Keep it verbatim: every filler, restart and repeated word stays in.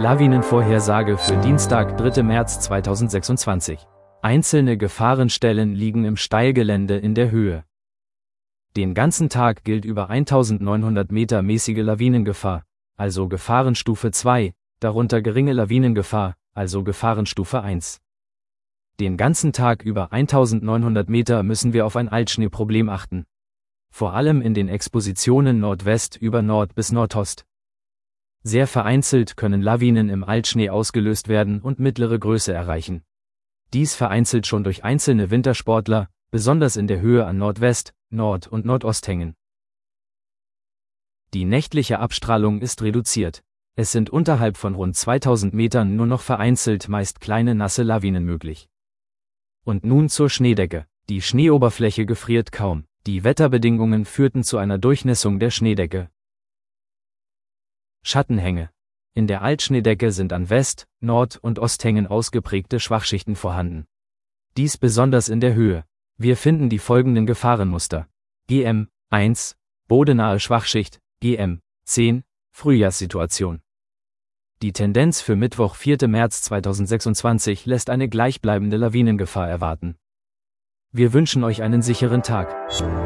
Lawinenvorhersage für Dienstag, dritter März zweitausendsechsundzwanzig. Einzelne Gefahrenstellen liegen im Steilgelände in der Höhe. Den ganzen Tag gilt über eintausendneunhundert Meter mäßige Lawinengefahr, also Gefahrenstufe zwei, darunter geringe Lawinengefahr, also Gefahrenstufe eins. Den ganzen Tag über eintausendneunhundert Meter müssen wir auf ein Altschneeproblem achten. Vor allem in den Expositionen Nordwest über Nord bis Nordost. Sehr vereinzelt können Lawinen im Altschnee ausgelöst werden und mittlere Größe erreichen. Dies vereinzelt schon durch einzelne Wintersportler, besonders in der Höhe an Nordwest, Nord- und Nordosthängen. Die nächtliche Abstrahlung ist reduziert. Es sind unterhalb von rund zweitausend Metern nur noch vereinzelt meist kleine nasse Lawinen möglich. Und nun zur Schneedecke. Die Schneeoberfläche gefriert kaum. Die Wetterbedingungen führten zu einer Durchnässung der Schneedecke. Schattenhänge. In der Altschneedecke sind an West-, Nord- und Osthängen ausgeprägte Schwachschichten vorhanden. Dies besonders in der Höhe. Wir finden die folgenden Gefahrenmuster. G M eins, bodenahe Schwachschicht, G M zehn, Frühjahrssituation. Die Tendenz für Mittwoch, vierter März zweitausendsechsundzwanzig lässt eine gleichbleibende Lawinengefahr erwarten. Wir wünschen euch einen sicheren Tag.